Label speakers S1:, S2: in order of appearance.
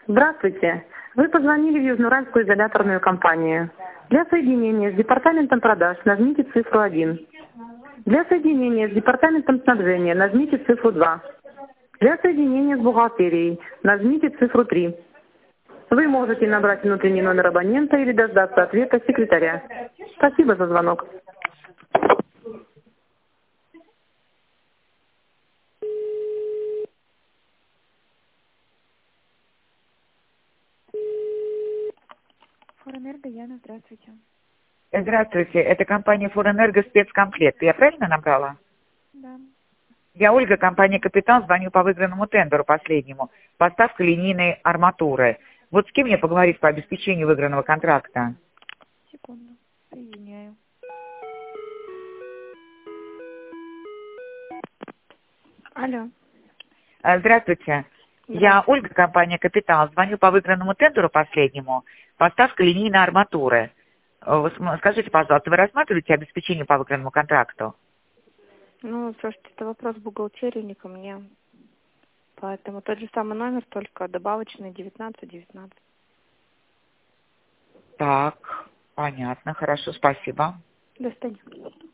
S1: Здравствуйте. Вы позвонили в Южноуральскую изоляторную компанию. Для соединения с департаментом продаж нажмите цифру 1. Для соединения с департаментом снабжения нажмите цифру 2. Для соединения с бухгалтерией нажмите цифру 3. Вы можете набрать внутренний номер абонента или дождаться ответа секретаря. Спасибо за звонок.
S2: Форэнерго, Яна, здравствуйте.
S3: Здравствуйте, это компания «Форэнерго» спецкомплект. Я правильно набрала?
S2: Да.
S3: Я Ольга, компания «Капитан», звоню по выигранному тендеру последнему. Поставка линейной арматуры. Вот с кем мне поговорить по обеспечению выигранного контракта?
S2: Секунду. Соединяю. Алло.
S3: Здравствуйте. Я Ольга, компания «Капитан», звоню по выигранному тендеру последнему. Поставка линейной арматуры. Скажите, пожалуйста, вы рассматриваете обеспечение по выигранному контракту?
S2: Ну, слушайте, это вопрос бухгалтерии, не ко мне. Поэтому тот же самый номер, только добавочный 1919.
S3: Так, понятно, хорошо, спасибо.
S2: До свидания.